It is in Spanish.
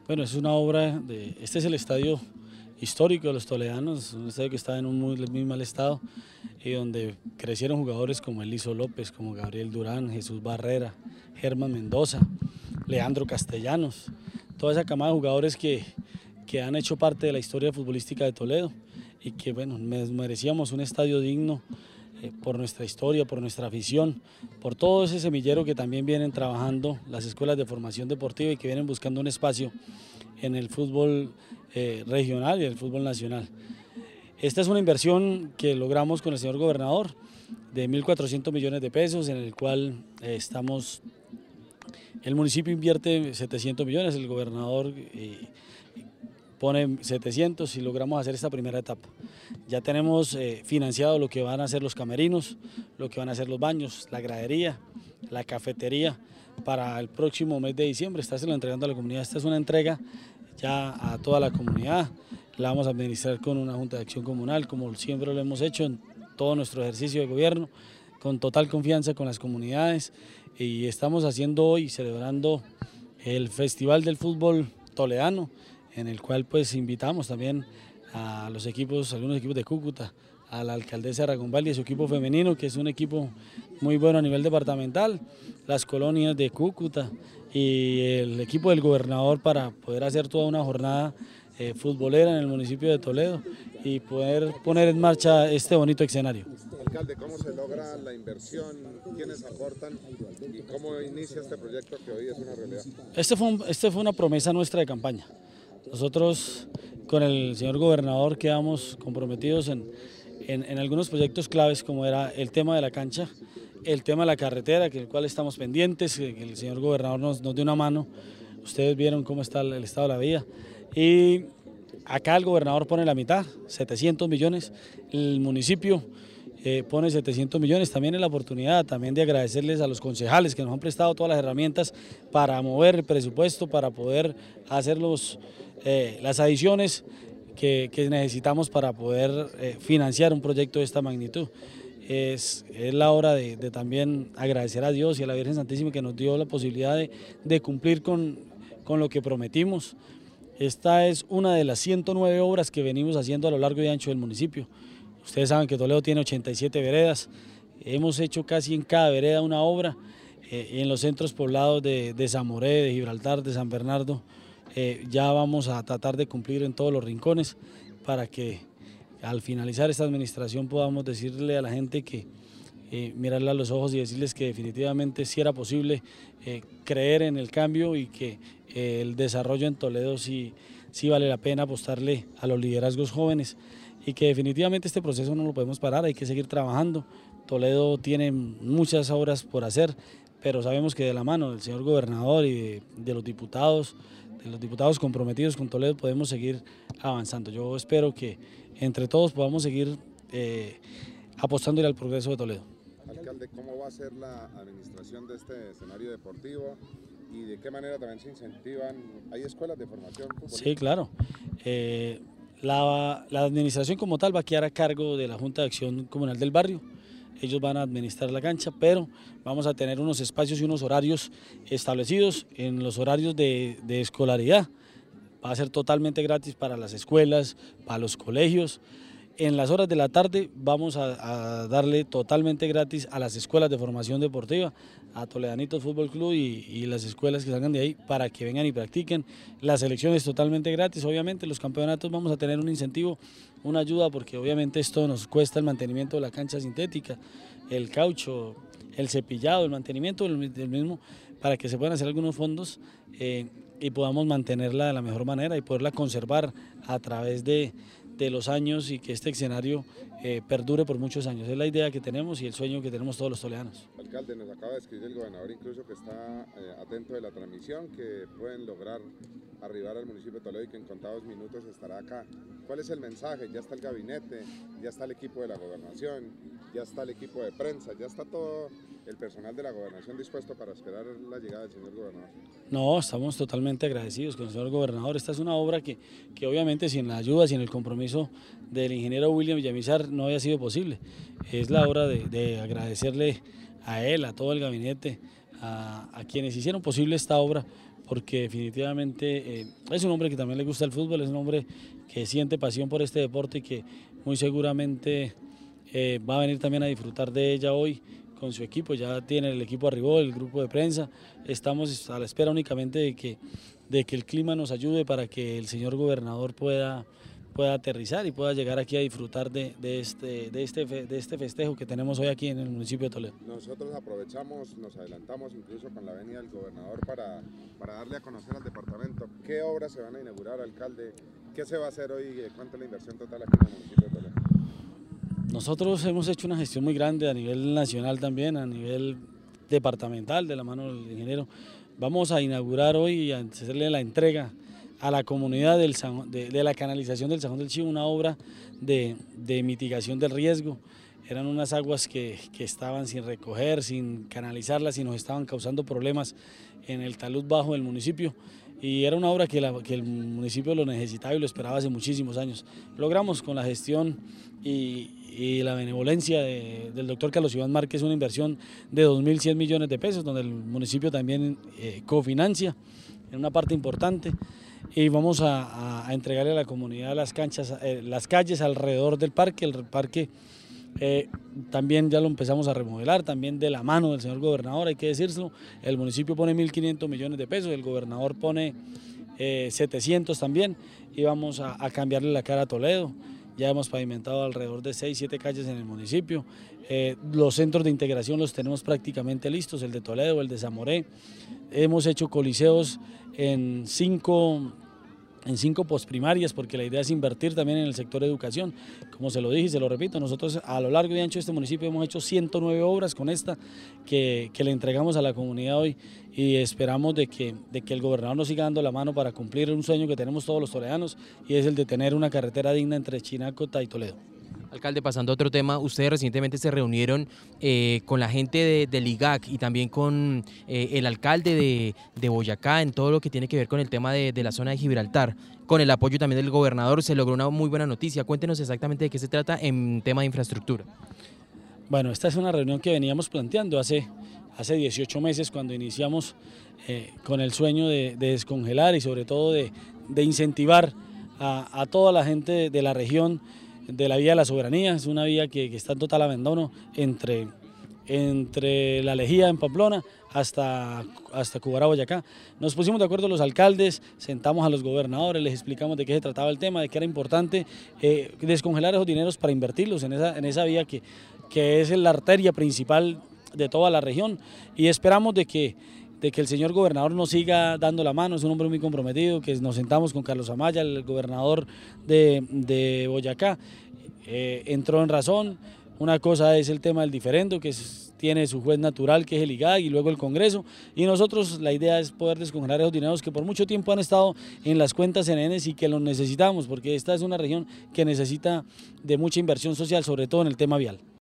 Bueno, es una obra este es el estadio histórico de los toledanos, un estadio que está en un muy mal estado y donde crecieron jugadores como Eliso López, como Gabriel Durán, Jesús Barrera, Germán Mendoza, Leandro Castellanos, toda esa camada de jugadores que han hecho parte de la historia futbolística de Toledo y que bueno, merecíamos un estadio digno por nuestra historia, por nuestra afición, por todo ese semillero que también vienen trabajando las escuelas de formación deportiva y que vienen buscando un espacio en el fútbol regional y el fútbol nacional. Esta es una inversión que logramos con el señor gobernador de 1.400 millones de pesos, en el cual el municipio invierte 700 millones, el gobernador pone 700 y logramos hacer esta primera etapa. Ya tenemos financiado lo que van a ser los camerinos, lo que van a ser los baños, la gradería, la cafetería para el próximo mes de diciembre. Estárselo entregando a la comunidad. Esta es una entrega ya a toda la comunidad. La vamos a administrar con una junta de acción comunal, como siempre lo hemos hecho en todo nuestro ejercicio de gobierno, con total confianza con las comunidades. Y estamos haciendo hoy, celebrando el Festival del Fútbol Toledano, en el cual pues invitamos también a los equipos, algunos equipos de Cúcuta, a la alcaldesa de Ragonvalde y a su equipo femenino, que es un equipo muy bueno a nivel departamental, las colonias de Cúcuta y el equipo del gobernador para poder hacer toda una jornada futbolera en el municipio de Toledo y poder poner en marcha este bonito escenario. Alcalde, ¿cómo se logra la inversión? ¿Quiénes aportan? ¿Y cómo inicia este proyecto que hoy es una realidad? Este fue una promesa nuestra de campaña. Nosotros con el señor gobernador quedamos comprometidos en algunos proyectos claves, como era el tema de la cancha, el tema de la carretera, que el cual estamos pendientes, que el señor gobernador nos dio una mano. Ustedes vieron cómo está el estado de la vía. Y acá el gobernador pone la mitad, 700 millones, el municipio pone 700 millones, también en la oportunidad también de agradecerles a los concejales que nos han prestado todas las herramientas para mover el presupuesto, para poder hacer las adiciones que necesitamos para poder financiar un proyecto de esta magnitud. Es la hora de también agradecer a Dios y a la Virgen Santísima que nos dio la posibilidad de cumplir con lo que prometimos. Esta es una de las 109 obras que venimos haciendo a lo largo y ancho del municipio. Ustedes saben que Toledo tiene 87 veredas, hemos hecho casi en cada vereda una obra, en los centros poblados de Zamoré, de Gibraltar, de San Bernardo, ya vamos a tratar de cumplir en todos los rincones para que al finalizar esta administración podamos decirle a la gente que mirarle a los ojos y decirles que definitivamente sí era posible creer en el cambio y que el desarrollo en Toledo sí vale la pena apostarle a los liderazgos jóvenes y que definitivamente este proceso no lo podemos parar, hay que seguir trabajando. Toledo tiene muchas obras por hacer, pero sabemos que de la mano del señor gobernador y de los diputados comprometidos con Toledo podemos seguir avanzando. Yo espero que entre todos podamos seguir apostándole al progreso de Toledo. Alcalde, ¿cómo va a ser la administración de este escenario deportivo y de qué manera también se incentivan? ¿Hay escuelas de formación futbolística? Sí, claro. La administración como tal va a quedar a cargo de la Junta de Acción Comunal del barrio. Ellos van a administrar la cancha, pero vamos a tener unos espacios y unos horarios establecidos en los horarios de escolaridad. Va a ser totalmente gratis para las escuelas, para los colegios. En las horas de la tarde vamos a darle totalmente gratis a las escuelas de formación deportiva, a Toledanitos Fútbol Club y las escuelas que salgan de ahí para que vengan y practiquen. Las selecciones totalmente gratis, obviamente los campeonatos vamos a tener un incentivo, una ayuda, porque obviamente esto nos cuesta el mantenimiento de la cancha sintética, el caucho, el cepillado, el mantenimiento del mismo, para que se puedan hacer algunos fondos y podamos mantenerla de la mejor manera y poderla conservar a través de los años y que este escenario perdure por muchos años. Es la idea que tenemos y el sueño que tenemos todos los toledanos. Alcalde, nos acaba de escribir el gobernador incluso que está atento de la transmisión, que pueden lograr arribar al municipio de Toledo y que en contados minutos estará acá. ¿Cuál es el mensaje? Ya está el gabinete, ya está el equipo de la gobernación, ya está el equipo de prensa, ya está todo el personal de la gobernación dispuesto para esperar la llegada del señor gobernador. No, estamos totalmente agradecidos con el señor gobernador. Esta es una obra que obviamente sin la ayuda, sin el compromiso del ingeniero William Villamizar no había sido posible. Es la hora de agradecerle a él, a todo el gabinete, a quienes hicieron posible esta obra, porque definitivamente es un hombre que también le gusta el fútbol, es un hombre que siente pasión por este deporte y que muy seguramente va a venir también a disfrutar de ella hoy con su equipo. Ya tiene el equipo arribó, el grupo de prensa, estamos a la espera únicamente de que el clima nos ayude para que el señor gobernador pueda aterrizar y pueda llegar aquí a disfrutar de este festejo que tenemos hoy aquí en el municipio de Toledo. Nosotros aprovechamos, nos adelantamos incluso con la venida del gobernador para darle a conocer al departamento qué obras se van a inaugurar, alcalde, qué se va a hacer hoy, cuánto es la inversión total aquí en el municipio de Toledo. Nosotros hemos hecho una gestión muy grande a nivel nacional también, a nivel departamental, de la mano del ingeniero. Vamos a inaugurar hoy y a hacerle la entrega a la comunidad de la canalización del Sajón del Chivo, una obra de mitigación del riesgo. Eran unas aguas que estaban sin recoger, sin canalizarlas y nos estaban causando problemas en el talud bajo del municipio. Y era una obra que el municipio lo necesitaba y lo esperaba hace muchísimos años. Logramos con la gestión y la benevolencia del doctor Carlos Iván Márquez una inversión de 2.100 millones de pesos, donde el municipio también cofinancia en una parte importante. Y vamos a entregarle a la comunidad las calles alrededor del parque. El parque también ya lo empezamos a remodelar, también de la mano del señor gobernador, hay que decirlo. El municipio pone 1.500 millones de pesos, el gobernador pone 700 también, y vamos a cambiarle la cara a Toledo. Ya hemos pavimentado alrededor de 6, 7 calles en el municipio. Los centros de integración los tenemos prácticamente listos, el de Toledo, el de Zamoré. Hemos hecho coliseos en 5 posprimarias, porque la idea es invertir también en el sector de educación. Como se lo dije y se lo repito, nosotros a lo largo y ancho de este municipio hemos hecho 109 obras con esta que le entregamos a la comunidad hoy, y esperamos de que el gobernador nos siga dando la mano para cumplir un sueño que tenemos todos los toledanos, y es el de tener una carretera digna entre Chinacota y Toledo. Alcalde, pasando a otro tema, ustedes recientemente se reunieron con la gente del IGAC y también con el alcalde de Boyacá en todo lo que tiene que ver con el tema de la zona de Gibraltar. Con el apoyo también del gobernador se logró una muy buena noticia. Cuéntenos exactamente de qué se trata en tema de infraestructura. Bueno, esta es una reunión que veníamos planteando hace 18 meses, cuando iniciamos con el sueño de descongelar y sobre todo de incentivar a toda la gente de la región de la vía de la soberanía. Es una vía que está en total abandono entre La Lejía en Pamplona hasta Cubará, Boyacá. Nos pusimos de acuerdo los alcaldes, sentamos a los gobernadores, les explicamos de qué se trataba el tema, de que era importante descongelar esos dineros para invertirlos en esa vía que es la arteria principal de toda la región, y esperamos de que el señor gobernador nos siga dando la mano. Es un hombre muy comprometido, que nos sentamos con Carlos Amaya, el gobernador de Boyacá, entró en razón. Una cosa es el tema del diferendo, que tiene su juez natural, que es el IGAC, y luego el Congreso, y nosotros la idea es poder descongelar esos dineros que por mucho tiempo han estado en las cuentas CNN y que los necesitamos, porque esta es una región que necesita de mucha inversión social, sobre todo en el tema vial.